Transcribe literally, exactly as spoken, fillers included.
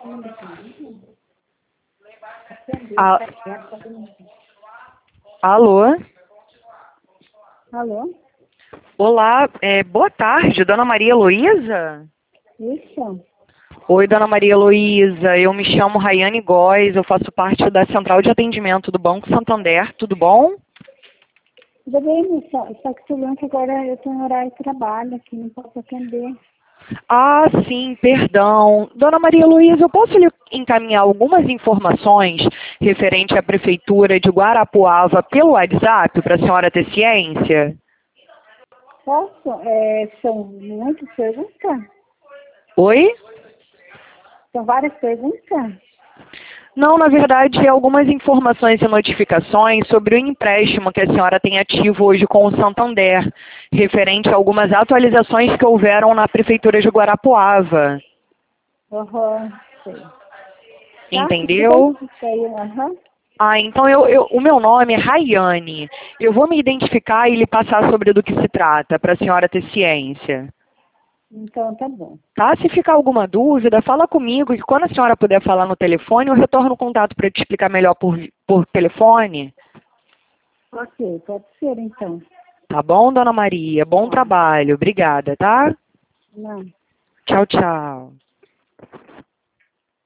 A- Alô? Alô? Olá, é, boa tarde, Dona Maria Heloísa? Isso? Oi, Dona Maria Heloísa, eu me chamo Rayane Góes, eu faço parte da Central de Atendimento do Banco Santander, tudo bom? Tudo bem, moça. Só que tu que agora eu estou em horário de trabalho aqui, não posso atender. Ah, sim, perdão. Dona Maria Heloísa, eu posso lhe encaminhar algumas informações referente à Prefeitura de Guarapuava pelo WhatsApp para a senhora ter ciência? Posso? É, são muitas perguntas? Oi? São várias perguntas? Não, na verdade, é algumas informações e notificações sobre o empréstimo que a senhora tem ativo hoje com o Santander, referente a algumas atualizações que houveram na Prefeitura de Guarapuava. Aham, sei. Tá? Entendeu? Depois isso aí, aham. Ah, então eu, eu- o meu nome é Rayane. Eu vou me identificar e lhe passar sobre do que se trata, para a senhora ter ciência. Então tá bom. Tá? Se ficar alguma dúvida, fala comigo, e quando a senhora puder falar no telefone, eu retorno o contato para te explicar melhor por, por telefone. Ok, pode ser então. Tá bom, Dona Maria? Bom Tá. trabalho. Obrigada, tá? Não. Tchau, tchau.